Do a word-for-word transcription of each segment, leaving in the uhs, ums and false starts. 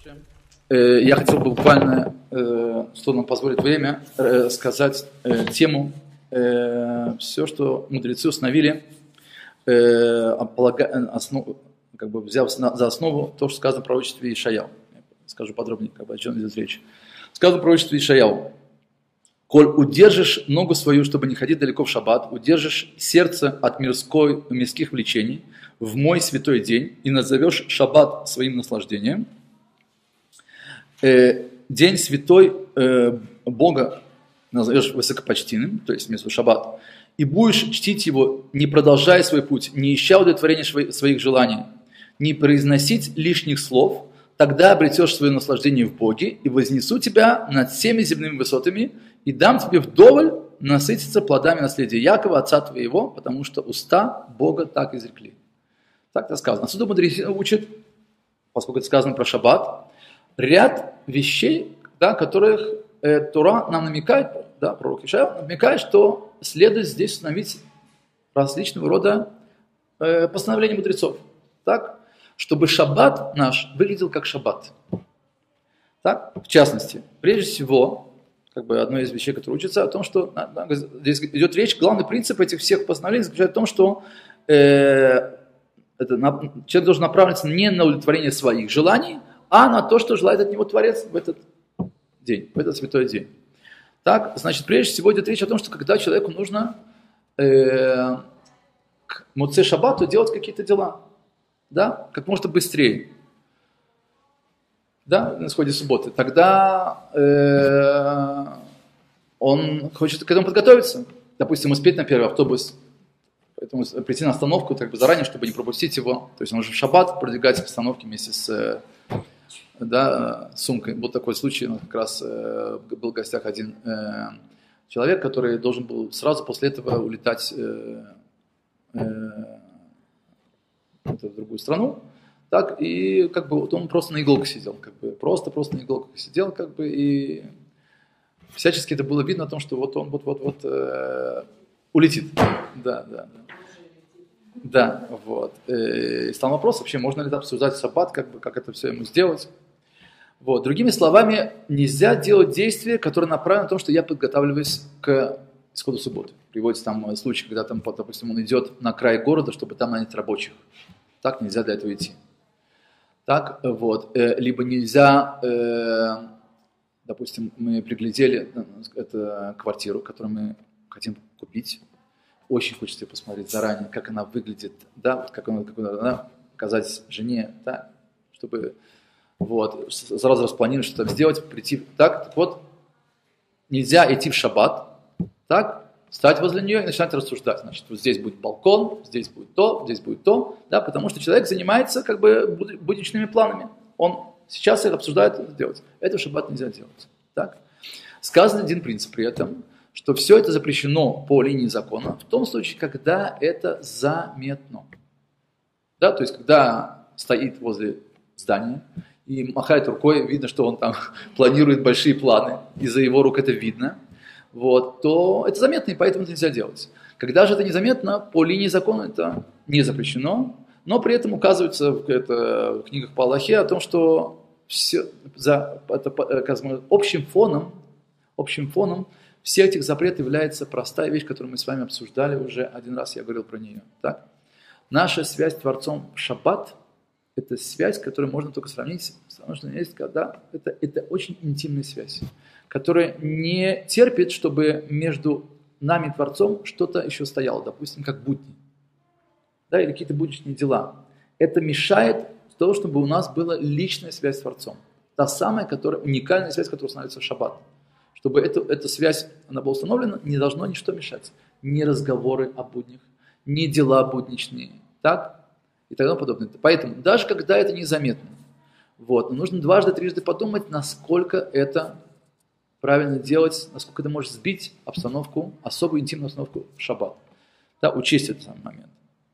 Я хотел бы буквально, что нам позволит время, сказать тему, все, что мудрецы установили, основу, как бы взяв за основу то, что сказано в пророчестве Ишаяу. Скажу подробнее, как бы, о чем идет речь. Сказано в пророчестве Ишаяу: «Коль удержишь ногу свою, чтобы не ходить далеко в шаббат, удержишь сердце от мирской, мирских влечений в мой святой день и назовешь шаббат своим наслаждением». Э, день святой э, Бога назовешь высокопочтенным, то есть вместо шаббат, и будешь чтить его, не продолжая свой путь, не ища удовлетворения своих желаний, не произносить лишних слов, тогда обретешь свое наслаждение в Боге, и вознесу тебя над всеми земными высотами, и дам тебе вдоволь насытиться плодами наследия Якова, отца твоего, потому что уста Бога так изрекли. Так это сказано. Отсюда мудрецы учат, поскольку это сказано про шаббат, ряд вещей, да, которых э, Тора нам намекает, да, пророк Ишаяу намекает, что следует здесь установить различного рода э, постановления мудрецов, так, чтобы шаббат наш выглядел как шаббат. Так, в частности, прежде всего, как бы одно из вещей, которые учатся, о том, что здесь идет речь, главный принцип этих всех постановлений заключается в том, что э, это, человек должен направиться не на удовлетворение своих желаний, а на то, что желает от него Творец в этот день, в этот святой день. Так, значит, прежде всего идет речь о том, что когда человеку нужно э, к Моцей Шаббату делать какие-то дела, да, как можно быстрее, да, на исходе субботы, тогда э, он хочет к этому подготовиться, допустим, успеть на первый автобус, поэтому прийти на остановку как бы заранее, чтобы не пропустить его, то есть он уже в шаббат продвигается к остановке вместе с да, сумкой. Был такой случай, ну, как раз э, был в гостях один э, человек, который должен был сразу после этого улетать э, э, в другую страну, так, и как бы вот он просто на иголках сидел, как бы просто-просто на иголках сидел, как бы, и всячески это было видно о том, что вот он вот-вот-вот э, улетит. Да, да, да. Да, вот. И стал вопрос, вообще можно ли обсуждать шаббат, как бы, как это все ему сделать. Вот. Другими словами, нельзя делать действия, которые направлены на то, что я подготавливаюсь к исходу субботы. Приводится там случай, когда, там, допустим, он идет на край города, чтобы там нанять рабочих. Так нельзя для этого идти. Так, вот. Либо нельзя, допустим, мы приглядели эту квартиру, которую мы хотим купить. Очень хочется посмотреть заранее, как она выглядит, да, вот как она, как она показать жене, да, чтобы вот, сразу распланировать, что там сделать, прийти, так, так вот, нельзя идти в шаббат, так, встать возле нее и начинать рассуждать, значит, вот здесь будет балкон, здесь будет то, здесь будет то, да, потому что человек занимается как бы будничными планами, он сейчас их обсуждает делать, это в шаббат нельзя делать, так. Сказан один принцип при этом, что все это запрещено по линии закона в том случае, когда это заметно. Да, то есть, когда стоит возле здания и махает рукой, видно, что он там планирует большие планы, из-за его рук это видно, вот, то это заметно, и поэтому это нельзя делать. Когда же это незаметно, по линии закона это не запрещено, но при этом указывается в, это, в книгах по Аллахе о том, что все, за, это, это, общим фоном, общим фоном всех этих запретов является простая вещь, которую мы с вами обсуждали уже один раз, я говорил про нее. Так? Наша связь с Творцом в шаббат – это связь, которую можно только сравнить с тому, что есть, когда это, это очень интимная связь, которая не терпит, чтобы между нами и Творцом что-то еще стояло, допустим, как будни, да, или какие-то будничные дела. Это мешает тому, чтобы у нас была личная связь с Творцом. Та самая, которая, уникальная связь, которая становится в шаббат. Чтобы эту, эта связь она была установлена, не должно ничто мешать. Ни разговоры о буднях, ни дела будничные, так? И так далее подобное. Поэтому, даже когда это незаметно, вот, нужно дважды, трижды подумать, насколько это правильно делать, насколько это может сбить обстановку, особую интимную обстановку в шаббат. Да, учесть этот самый момент.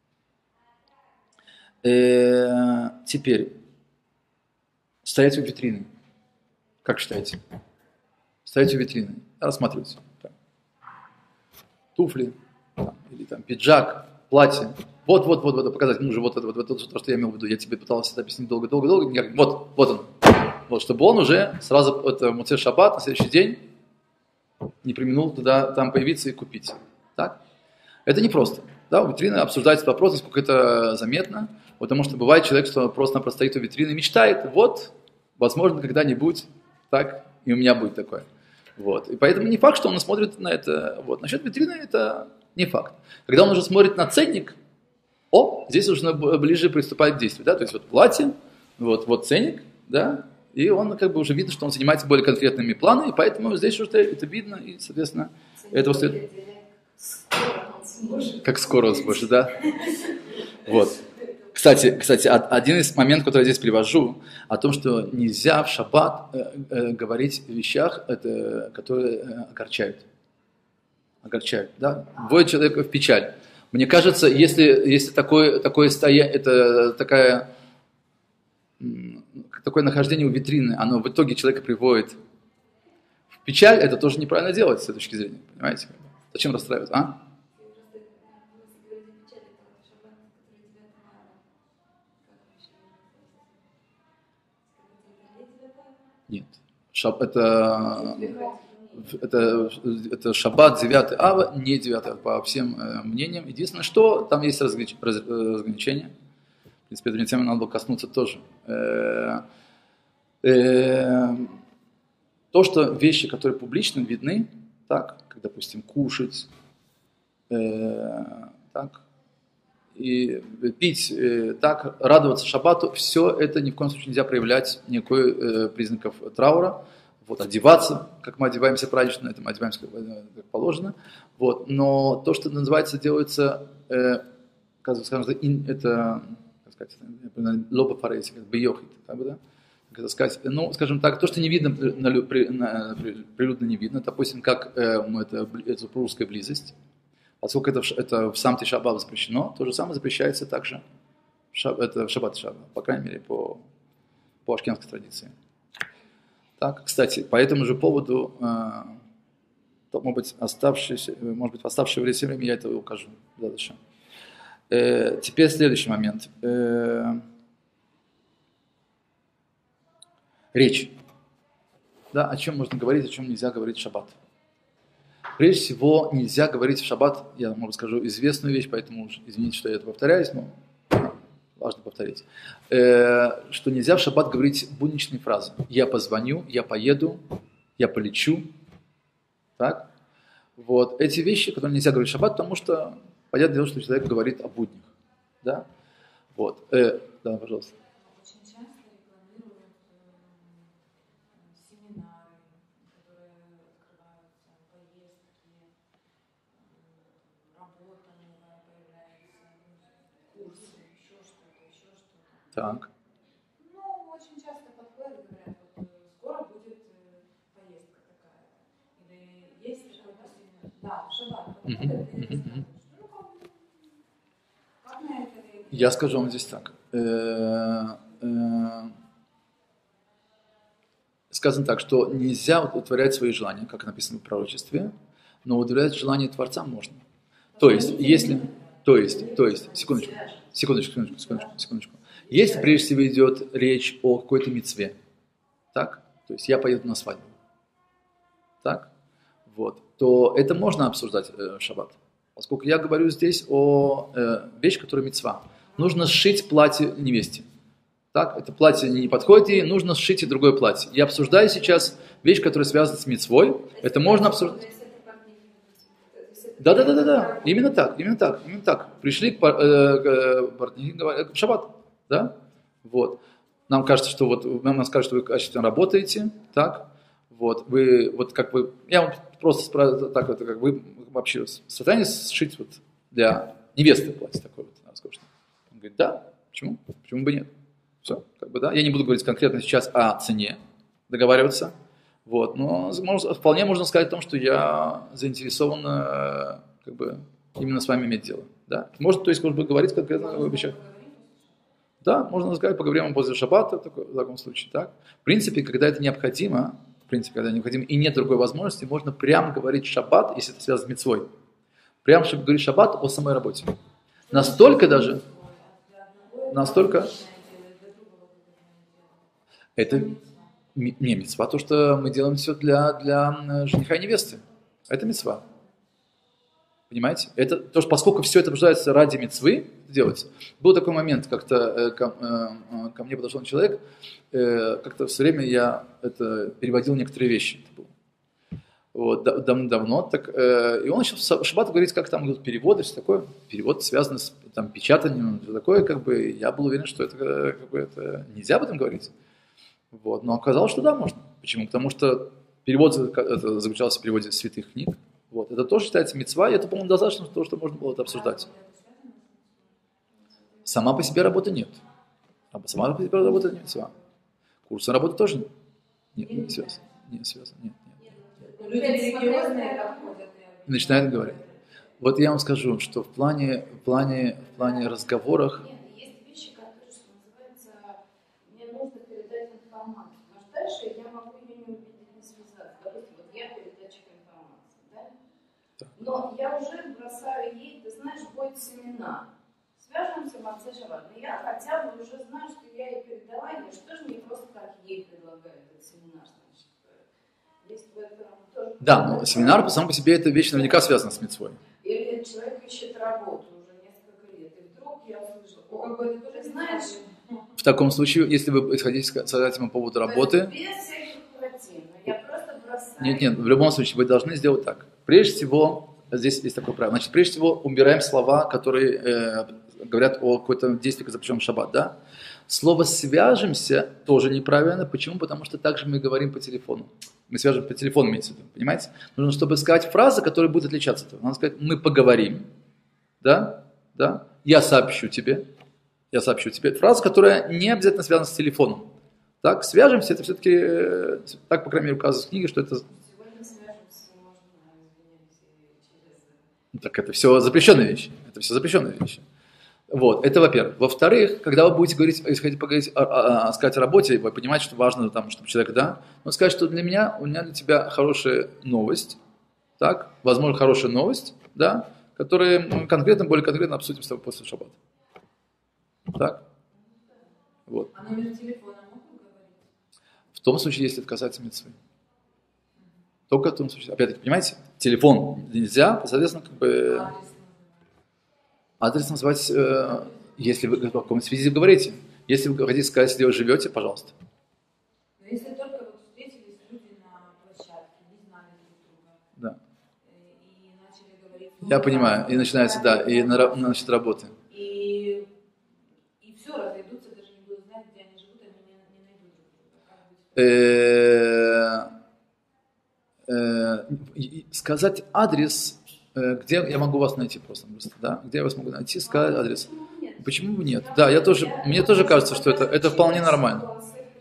Э-э- теперь, стоять у витрины. Как считаете? Стоите у витрины, рассматривайте. Там, туфли, там, или там пиджак, платье. Вот, вот, вот, вот, показать мужу, вот это, вот, вот, вот, то, что я имел в виду. Я тебе пытался это объяснить долго-долго-долго. Вот, вот он. Вот, чтобы он уже сразу, это Моцей Шаббат, на следующий день не преминул туда, там появиться и купить. Так? Это непросто. Да, у витрины обсуждается вопрос, насколько это заметно, потому что бывает человек, что просто-напросто стоит у витрины и мечтает, вот, возможно, когда-нибудь так и у меня будет такое. Вот. И поэтому не факт, что он смотрит на это. Вот. Насчет витрины это не факт. Когда он уже смотрит на ценник, о, здесь уже ближе приступает к действию. Да? То есть вот платье, вот, вот ценник, да, и он как бы уже видно, что он занимается более конкретными планами, и поэтому здесь уже это видно, и, соответственно, этого следует. Как скоро он сможет, да? Вот. Кстати, кстати, один из моментов, который я здесь привожу, о том, что нельзя в шаббат э, э, говорить о вещах, это, которые э, огорчают. Огорчают, да? Вводит человека в печаль. Мне кажется, если, если такое, такое стояние, это такая, такое нахождение у витрины, оно в итоге человека приводит в печаль, это тоже неправильно делать с этой точки зрения, понимаете? Зачем расстраиваться, а? Нет. Шаб, это, это, это шаббат девятый ава, не девятый по всем э, мнениям. Единственное, что там есть разгранич, раз, разграничение. В принципе, этой темы надо было коснуться тоже. Э, э, то, что вещи, которые публично видны, так, как, допустим, кушать, э, так, и пить, э, так, радоваться шаббату, все это ни в коем случае нельзя проявлять никакой э, признаков траура. Вот, одеваться, как мы одеваемся празднично, это мы одеваемся как, как положено. Вот, но то, что называется, делается, э, как скажем, это, как сказать, лоба фарейси, как бы йохит, как бы, да? Как сказать, ну, скажем так, то, что не видно, на, на, на, прилюдно не видно, допустим, как э, это, это супружеская близость. Поскольку это, это в сам Тишабав запрещено, то же самое запрещается также в, шаб, это в шаббат Шаббат, по крайней мере, по, по ашкенской традиции. Так, кстати, по этому же поводу, э, то, может быть, оставшееся, может быть, в оставшееся время я это укажу дальше. Э, теперь следующий момент. Э, речь. Да, о чем можно говорить, о чем нельзя говорить в шаббат. Прежде всего, нельзя говорить в шаббат, я вам расскажу известную вещь, поэтому извините, что я это повторяюсь, но важно повторить, э, что нельзя в шаббат говорить будничные фразы. Я позвоню, я поеду, я полечу. Так? Вот. Эти вещи, которые нельзя говорить в шаббат, потому что, понятное дело, что человек говорит о буднях. Да? Вот. Э, да, пожалуйста. Так. Ну, очень часто подходят, говорят, вот, скоро будет поездка такая. Или есть такое, допустим, да, в шаббат подходят, и рассказывают, ну, как, как на это реагировать? Я скажу вам здесь так. Сказано так, что нельзя удовлетворять свои желания, как написано в пророчестве, но удовлетворять желания Творца можно. То есть, если... То есть, то есть, секундочку, секундочку, секундочку, секундочку, секундочку. Если прежде всего идет речь о какой-то мицве, так, то есть я поеду на свадьбу, так, вот, то это можно обсуждать э, в шаббат. Поскольку я говорю здесь о э, вещи, которая мицва. Нужно сшить платье невесте. Так, это платье не подходит ей, нужно сшить и другое платье. Я обсуждаю сейчас вещь, которая связана с мицвой. Это можно обсуждать. Да, да, да, да, да. Именно так, именно так, именно так. Пришли к партнеру, говорят, в шаббат. Да? Вот. Нам кажется, что вот нам скажут, что вы качественно работаете, так? Вот, вы, вот как вы, я вам просто так вот, как вы вообще в состоянии сшить вот для невесты платье такое вот, роскошное. Он говорит, да, почему? Почему бы нет? Все, как бы, да. Я не буду говорить конкретно сейчас о цене, договариваться, вот, но можно, вполне можно сказать о том, что я заинтересован, как бы, именно с вами иметь дело, да. Можно, то есть, может быть, говорить конкретно о вещах. Да, можно сказать, поговорим после шаббата, в таком случае, так. В принципе, когда это необходимо, в принципе, когда необходимо, и нет другой возможности, можно прямо говорить шаббат, если это связано с мицвой. Прямо, чтобы говорить шаббат о самой работе. Настолько даже, настолько, это, Не, мицва, то, что мы делаем все для, для жениха и невесты. Это мицва. Понимаете? Это, то, что, поскольку все это обсуждается ради мицвы, делается. Был такой момент, как-то э, ко, э, ко мне подошел человек, э, как-то все время я это, переводил некоторые вещи. Это было. Вот, дав, давно. Так, э, и он начал в шаббат говорить, как там идут переводы, все такое. Перевод связан с там, печатанием, все такое. Как бы, я был уверен, что это, как бы, это нельзя об этом говорить. Вот. Но оказалось, что да, можно. Почему? Потому что перевод это заключался в переводе святых книг. Вот. Это тоже считается мицва, и это, по-моему, достаточно того, что можно было это обсуждать. Сама по себе работы нет. Сама по себе работа не мицва. Курсы работы тоже нет, не связаны. Не связаны, нет, нет. Люди религиозные обходят. Начинают говорить. Вот я вам скажу, что в плане, в плане, в плане разговорах есть вещи, которые, что называется, мне нужно передать информацию. Потому что дальше я могу ее не увидеть, не связать. Допустим, вот я передатчик информации, да? Да. Но я уже бросаю ей, ты знаешь, будет семена. Свяжемся в отце шаббат. Но я хотя бы уже знаю, что я ей передала, я что же не просто так ей предлагаю этот семинар, значит. Есть в этом тоже... Да, но семинар сам по себе эта вещь наверняка связана с мицвой. Или человек ищет работу уже несколько лет, и вдруг я услышала, о, ты знаешь... В таком случае, если вы хотите сказать ему по поводу работы... Без всяких платин, я просто бросаю... Нет, нет, в любом случае вы должны сделать так. Прежде всего, здесь есть такое правило, значит, прежде всего убираем слова, которые э, говорят о какой-то действии, запрещенном в шаббат, да? Слово «свяжемся» тоже неправильно. Почему? Потому что также мы говорим по телефону. Мы свяжем по телефону, имеется в виду, понимаете? Нужно, чтобы сказать фразы, которые будут отличаться от этого. Надо сказать «мы поговорим», да? Да? «Я сообщу тебе», «я сообщу тебе». Фраза, которая не обязательно связана с телефоном. Так, свяжемся, это все-таки, так, по крайней мере, указывается в книге, что это... Сегодня свяжемся, можно, извините, через... Так, это все запрещенные вещи. Это все запрещенные вещи. Вот, это во-первых. Во-вторых, когда вы будете говорить, если хотите поговорить, о, о, о, сказать о работе, вы понимаете, что важно, там, чтобы человек, да, но сказать, что для меня, у меня для тебя хорошая новость, так, возможно, хорошая новость, да, которые ну, конкретно, более конкретно обсудим с тобой после шаббата. Так? Вот. А номер телефона могут говорить? В том случае, если это касается мицвы. Только в том случае, опять-таки, понимаете, телефон нельзя, соответственно, как бы... Адрес называть, э, если вы в каком связи говорите. Если вы хотите сказать, где вы живете, пожалуйста. Но если только вот встретились люди на площадке, не знали друг друга, Да. и начали говорить... Я понимаю, и начинается, да, и на, насчет работы. И, и все, разойдутся, даже не будут знать, где они живут, они не, не найдут друг друга. Э, э, сказать адрес... Где я могу вас найти просто, да? Где я вас могу найти, сказать адрес. Почему бы нет? Да, я тоже, мне тоже кажется, что это, это вполне нормально.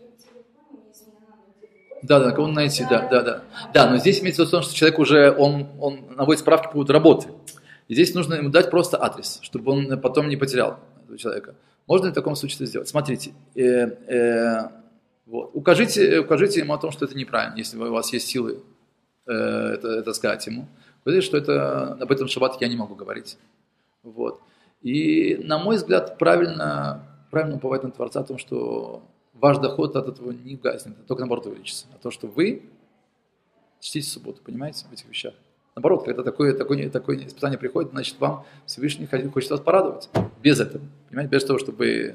Да, да, кого найти, да, да, да. Да, но здесь имеется в виду, что человек уже, он, он наводит справки по поводу работы. И здесь нужно ему дать просто адрес, чтобы он потом не потерял этого человека. Можно ли в таком случае это сделать? Смотрите, э, э, вот. укажите, укажите ему о том, что это неправильно, если у вас есть силы э, это, это сказать ему. Вы знаете, что это, об этом в шаббат я не могу говорить. Вот. И, на мой взгляд, правильно, правильно уповать на Творца о том, что ваш доход от этого не гаснет, а только наоборот увеличится. А то, что вы чтите субботу, понимаете, в этих вещах. Наоборот, когда такое, такое, такое испытание приходит, значит, вам Всевышний хочет вас порадовать. Без этого. Понимаете, без того, чтобы...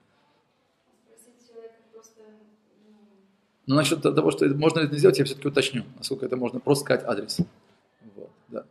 Но насчет того, что можно это не сделать, я все-таки уточню, насколько это можно просто сказать адрес. Вот, да.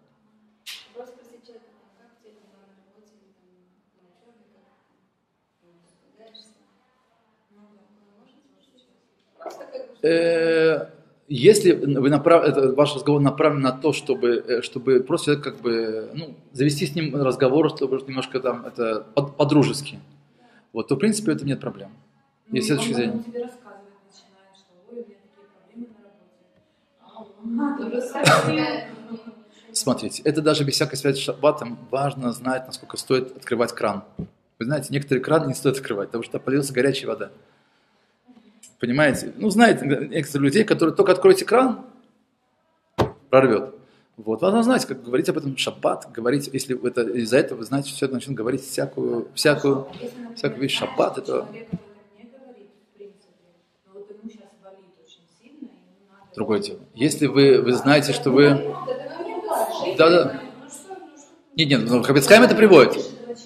Если вы направ... это, ваш разговор направлен на то, чтобы, чтобы просто человек как бы, ну, завести с ним разговор, чтобы немножко там это по-дружески, вот, то в принципе это нет проблем. Ну, Есть следующее зрение. Он тебе рассказывает, начинает, что ой, у меня такие проблемы на работе. Смотрите, это даже без всякой связи с шаббатом важно знать, насколько стоит открывать кран. Вы знаете, некоторые краны не стоит открывать, потому что полилась горячая вода. Понимаете? Ну, знаете, некоторые людей, которые только откроете кран, прорвет. Вот. Важно знать, как говорить об этом в шаббат, говорить, если это из-за этого вы знаете, что человек начнет говорить всякую, всякую, всякую вещь шаббат, это... Человек об этом не говорит, в принципе, но вот ему сейчас болит очень другое дело. Если вы, вы знаете, что вы... Да, да. Нет, нет, ну, Хафец Хаим это приводит.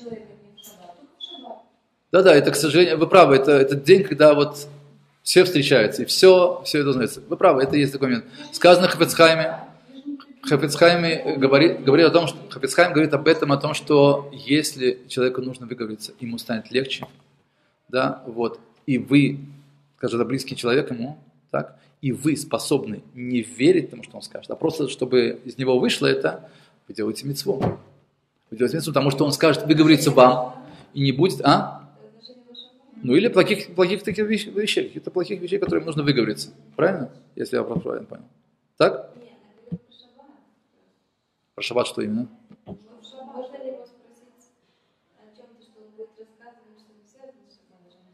Да, да, это, к сожалению, вы правы, это, это день, когда вот все встречаются, и все, все это узнается. Вы правы, это есть такой момент. Сказано в Хафец Хаиме, Хафец Хаим говорит, говорит о том, что Хафец Хаим говорит об этом, о том, что если человеку нужно выговориться, ему станет легче, да, вот, и вы, скажем, близкий человек ему, так, и вы способны не верить тому, что он скажет, а просто, чтобы из него вышло это, вы делаете мицву. Вы делаете мицву, потому что он скажет, выговорится вам, и не будет, а? Ну или плохих, плохих таких вещей, каких-то плохих вещей, которые нужно выговориться. Правильно? Если я правильно понял. Так? Про шаббат что именно? Можно ли его спросить о чем-то, что он будет рассказывать, что не связано с шаббатом?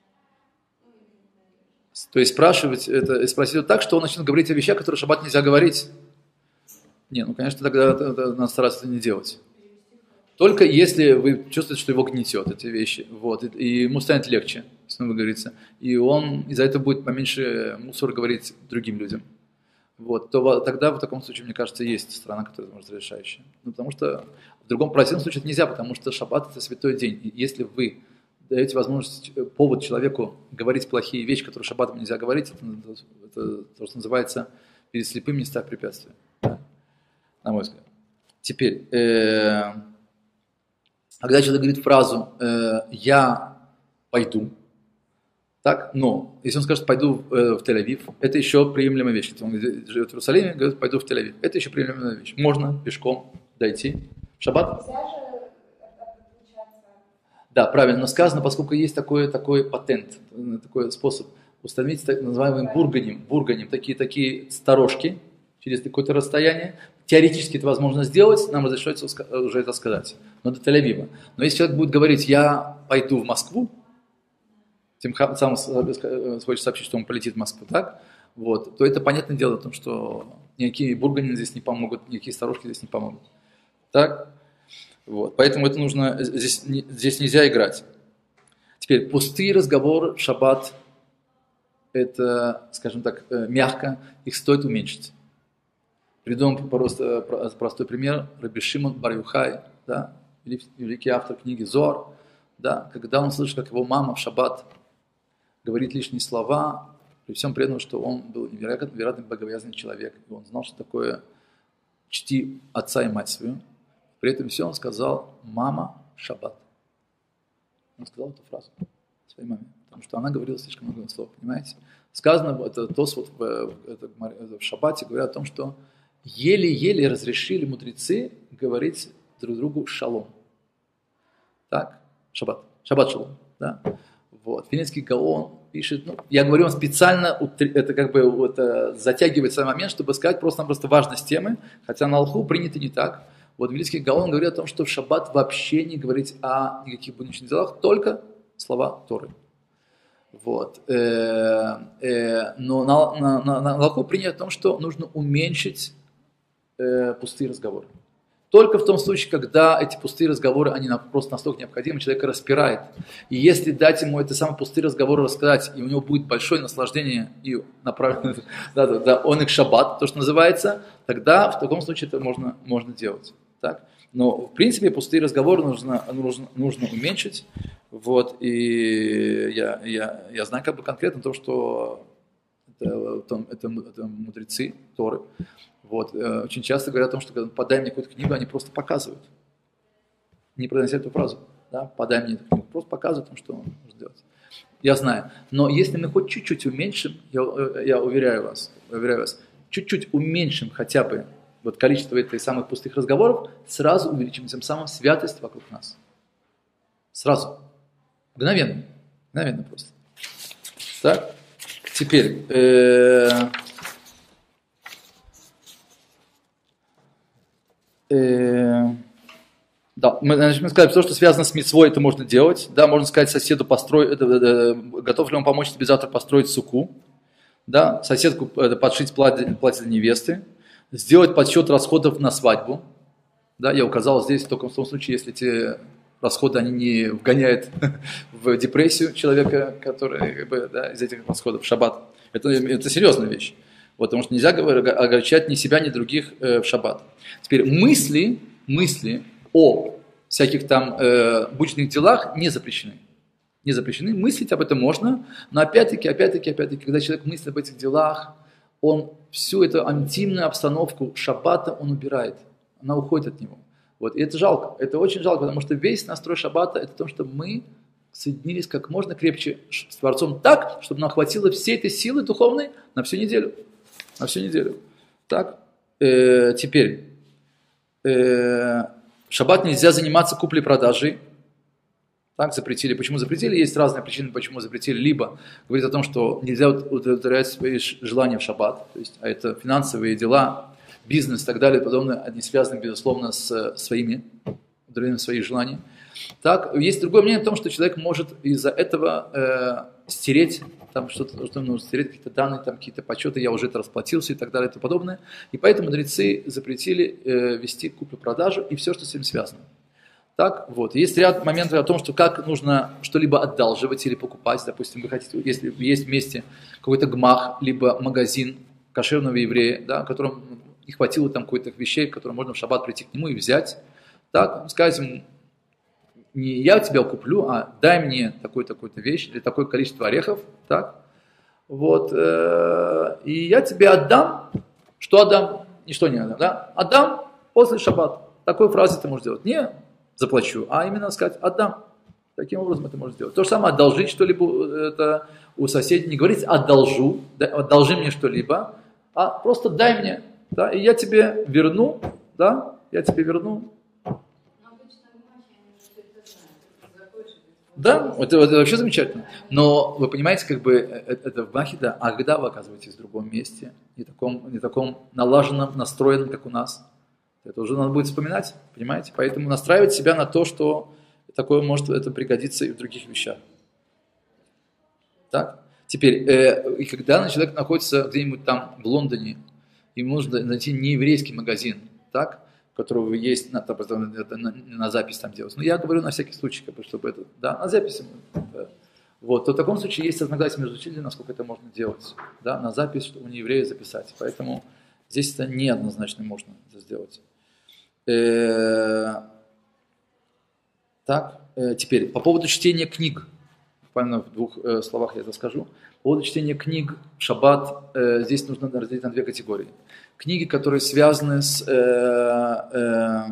То есть спрашивать, это, спросить вот так, что он начнет говорить о вещах, которые в шаббат нельзя говорить. Не, ну конечно, тогда надо стараться это не делать. Только если вы чувствуете, что его гнетет эти вещи, вот, и ему станет легче, если он выговорится, и он из-за этого будет поменьше мусор говорить другим людям. Вот, то тогда в таком случае, мне кажется, есть сторона, которая может решающая. Ну, потому что в другом противном случае это нельзя, потому что шаббат – это святой день. И если вы даете возможность, повод человеку говорить плохие вещи, которые шаббатом нельзя говорить, это, это то, что называется перед слепыми не ставь препятствия. Да? На мой взгляд. Теперь, э, когда человек говорит фразу э, «я пойду», так, но если он скажет «пойду э, в Тель-Авив», это еще приемлемая вещь. Если он живет в Иерусалиме, говорит «пойду в Тель-Авив». Это еще приемлемая вещь. Можно пешком дойти в шаббат. Да, правильно, но сказано, поскольку есть такой, такой патент, такой способ установить так называемым бурганем, бурганем такие, такие сторожки через какое-то расстояние. Теоретически это возможно сделать, нам разрешается уже это сказать, но до Тель-Авива. Но если человек будет говорить «я пойду в Москву», тем самым хочет сообщить, что он полетит в Москву, так? Вот, то это понятное дело, о том, что никакие бурганины здесь не помогут, никакие сторожки здесь не помогут. Так? Вот, поэтому это нужно, здесь, здесь нельзя играть. Теперь, пустые разговоры в шаббат, это, скажем так, мягко, их стоит уменьшить. Приведу просто простой пример. Раби Шимон бар Йохай, да, великий автор книги Зоар, да, когда он слышит, как его мама в шаббат говорит лишние слова, при всем при этом, что он был невероятно, невероятно богобоязненный человек, и он знал, что такое чти отца и мать свою. При этом все он сказал «мама, шаббат». Он сказал эту фразу своей маме, потому что она говорила слишком много слов, понимаете? Сказано, это Тосфот в, это, в шаббате говорят о том, что еле-еле разрешили мудрецы говорить друг другу шалом. Так? Шаббат. Шаббат шалом. Да? Вот. Вилнинский Гаон пишет, ну, я говорю вам специально, это как бы вот, затягивает свой момент, чтобы сказать просто-напросто важность темы, хотя на Алху принято не так. Вот Вилнинский Гаон говорит о том, что в шаббат вообще не говорить о никаких будничных делах, только слова Торы. Вот. Э, э, но на, на, на, на Алху принято о том, что нужно уменьшить э, пустые разговоры. Только в том случае, когда эти пустые разговоры, они просто настолько необходимы, человека распирает. И если дать ему эти самые пустые разговоры рассказать, и у него будет большое наслаждение, и направлено, да, да, да, он их шаббат, то, что называется, тогда в таком случае это можно, можно делать. Так? Но, в принципе, пустые разговоры нужно, нужно, нужно уменьшить. Вот, и я, я, я знаю как бы конкретно то, что это, это, это, это мудрецы Торы. Вот, э, очень часто говорят о том, что когда подай мне какую-то книгу, они просто показывают. Не произнося эту фразу. Да? Подай мне эту книгу. Просто показывают о том, что нужно делать. Я знаю. Но если мы хоть чуть-чуть уменьшим, я, я уверяю вас, уверяю вас, чуть-чуть уменьшим хотя бы вот количество этих самых пустых разговоров, сразу увеличим тем самым святость вокруг нас. Сразу. Мгновенно. Мгновенно просто. Так. Теперь. Э- Э, да, мы, значит, мы сказали, то, что связано с мицвой, это можно делать. Да, можно сказать соседу, построй, это, это, готов ли он помочь тебе завтра построить суку. Да, соседку это, подшить платье, платье для невесты. Сделать подсчет расходов на свадьбу. Да, я указал здесь только в том случае, если эти расходы они не вгоняют в депрессию человека, который как бы, да, из этих расходов в шаббат. Это, это серьезная вещь. Вот, потому что нельзя огорчать ни себя, ни других э, в шаббат. Теперь мысли, мысли о всяких там э, будничных делах не запрещены. Не запрещены. Мыслить об этом можно, но опять-таки, опять-таки, опять-таки, когда человек мыслит об этих делах, он всю эту интимную обстановку шаббата он убирает. Она уходит от него. Вот. И это жалко. Это очень жалко, потому что весь настрой шаббата это то, что мы соединились как можно крепче с Творцом так, чтобы нам хватило всей этой силы духовной на всю неделю. На всю неделю. Так. Э, теперь. Э, в шаббат нельзя заниматься куплей-продажей. Так, запретили. Почему запретили? Есть разные причины, почему запретили. Либо говорит о том, что нельзя удовлетворять свои желания в шаббат. То есть, а это финансовые дела, бизнес и так далее, подобное, они связаны, безусловно, с своими, удовлетворением своих желаний. Так, есть другое мнение о том, что человек может из-за этого э, стереть, там что-то, что нужно стереть, какие-то данные, там какие-то почеты, я уже это расплатился и так далее и тому подобное. И поэтому мудрецы запретили э, вести куплю-продажу и все, что с этим связано. Так, вот. Есть ряд моментов о том, что как нужно что-либо одалживать или покупать. Допустим, вы хотите, если есть вместе какой-то гмах, либо магазин кошерного еврея, да, которому не хватило там каких-то вещей, которые можно в шаббат прийти к нему и взять. Так, скажем, не я тебя куплю, а дай мне такую-такую-то вещь или такое количество орехов, так, вот, э, и я тебе отдам, что отдам, ничто не отдам, да, отдам после шаббата. Такой фразы ты можешь делать, не заплачу, а именно сказать отдам. Таким образом это можно сделать. То же самое, одолжить что-либо это у соседей, не говорить одолжу, да, одолжи мне что-либо, а просто дай мне, да, и я тебе верну, да, я тебе верну. Да, это, это вообще замечательно. Но вы понимаете, как бы это, это в Махе, да, а когда вы оказываетесь в другом месте, не таком, не таком налаженном, настроенном, как у нас, это уже надо будет вспоминать, понимаете? Поэтому настраивать себя на то, что такое может это пригодиться и в других вещах. Так, теперь, э, и когда человек находится где-нибудь там в Лондоне, ему нужно найти нееврейский магазин, так, которого есть на, на, на запись там делать. Но я говорю на всякий случай, как бы, чтобы это, да, на записи. Да. Вот, то в таком случае есть разногласия между учителями, насколько это можно делать, да, на запись, чтобы не еврея записать. Поэтому здесь это неоднозначно можно это сделать. Э-э- так, э- теперь, по поводу чтения книг, буквально в двух э, словах я это скажу. По поводу чтения книг в шаббат э, здесь нужно разделить на две категории. Книги, которые связаны с, э, э,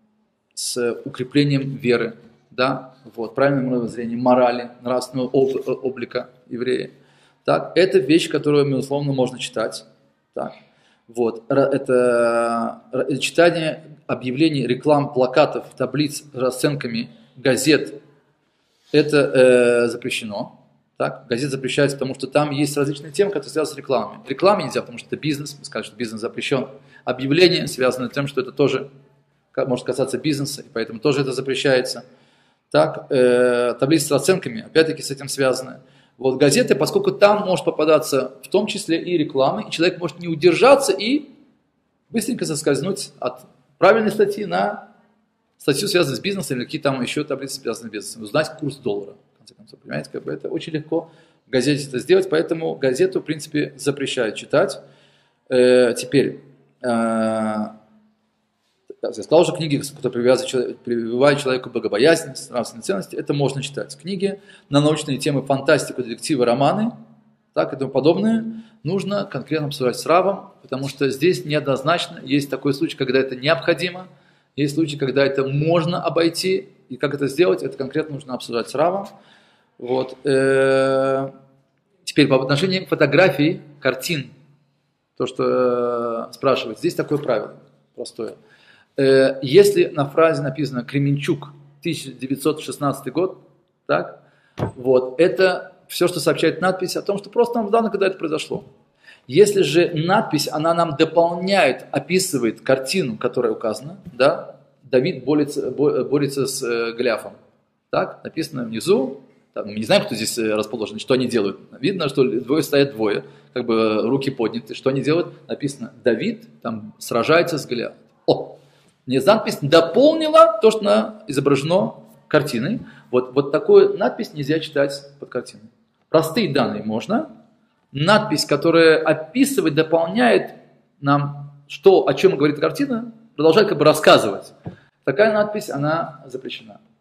с укреплением веры, да, вот, правильное мировоззрение, морали, нравственного об, облика еврея. Так, это вещь, которую, безусловно, можно читать. Так, вот, это читание объявлений, реклам, плакатов, таблиц с расценками, газет, это э, запрещено. Так, газет запрещается, потому что там есть различные темы, которые связаны с рекламой. Рекламе нельзя, потому что это бизнес, мы скажем, что бизнес запрещен. Объявление связано с тем, что это тоже может касаться бизнеса, и поэтому тоже это запрещается. Так, э, таблицы с расценками, опять-таки с этим связаны. Вот газеты, поскольку там может попадаться в том числе и реклама, и человек может не удержаться и быстренько соскользнуть от правильной статьи на статью, связанную с бизнесом, или какие там еще таблицы связаны с бизнесом. Узнать курс доллара. Концов, понимаете, как бы это очень легко в газете это сделать, поэтому газету, в принципе, запрещают читать. Э, теперь, э, я сказал уже, книги, которые прививают человеку богобоязненность, нравственные ценности, это можно читать. Книги на научные темы, фантастику, детективы, романы, так и тому подобное, нужно конкретно обсуждать с равом, потому что здесь неоднозначно, есть такой случай, когда это необходимо, есть случаи, когда это можно обойти, и как это сделать, это конкретно нужно обсуждать с равом. Вот. Теперь по отношению к фотографии, картин, то, что спрашивают, здесь такое правило простое. Если на фразе написано «Кременчук, тысяча девятьсот шестнадцатый год», так, вот, это все, что сообщает надпись о том, что просто нам данно, когда это произошло. Если же надпись, она нам дополняет, описывает картину, которая указана, да, Давид борется, борется с Голиафом, так, написано внизу. Там, мы не знаем, кто здесь расположен, что они делают. Видно, что двое стоят двое, как бы руки подняты. Что они делают? Написано, Давид там сражается с Голиафом. О, мне надпись дополнила то, что изображено картиной. Вот, вот такую надпись нельзя читать под картиной. Простые данные можно, надпись, которая описывает, дополняет нам, что, о чем говорит картина, продолжает как бы рассказывать. Такая надпись, она запрещена.